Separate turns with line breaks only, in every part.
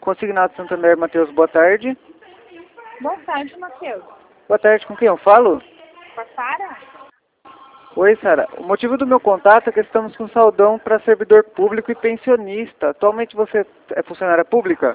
Consignado Santander, Matheus, boa tarde.
Boa tarde, Matheus.
Boa tarde, com quem eu falo?
Com a Sara?
Oi, Sara. O motivo do meu contato é que estamos com saldão para servidor público e pensionista. Atualmente você é funcionária pública?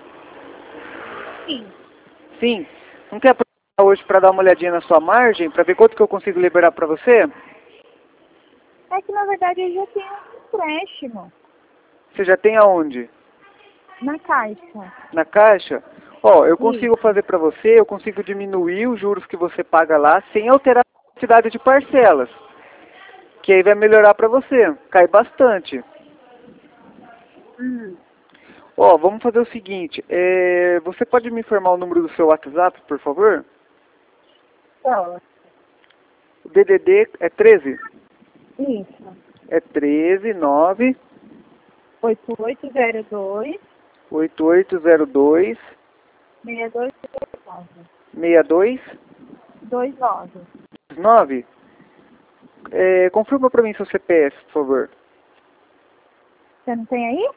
Sim.
Sim. Não quer aproveitar hoje para dar uma olhadinha na sua margem, para ver quanto que eu consigo liberar para você?
É que, na verdade, eu já tenho um empréstimo
Você já tem aonde?
na Caixa.
Na Caixa? Ó, eu consigo
Isso.
fazer para você, eu consigo diminuir os juros que você paga lá sem alterar a quantidade de parcelas. Que aí vai melhorar para você. Cai bastante. Ó, vamos fazer o seguinte. Você pode me informar o número do seu WhatsApp, por favor?
Qual?
O DDD é 13?
Isso.
É 13 9
8802
8802
6229.
62 9. Confirma para mim seu CPF, por favor.
Você não tem aí?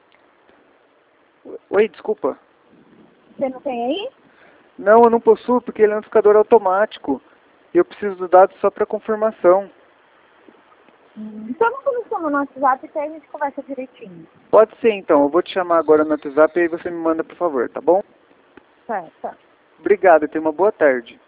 Oi, desculpa.
Você não tem aí?
Não, eu não possuo porque ele é um notificador automático. E eu preciso do dado só para confirmação.
Então não começamos no WhatsApp e aí a gente conversa direitinho.
Pode ser então, eu vou te chamar agora no WhatsApp e aí você me manda, por favor, tá bom?
Tá.
Obrigado e tenha uma boa tarde.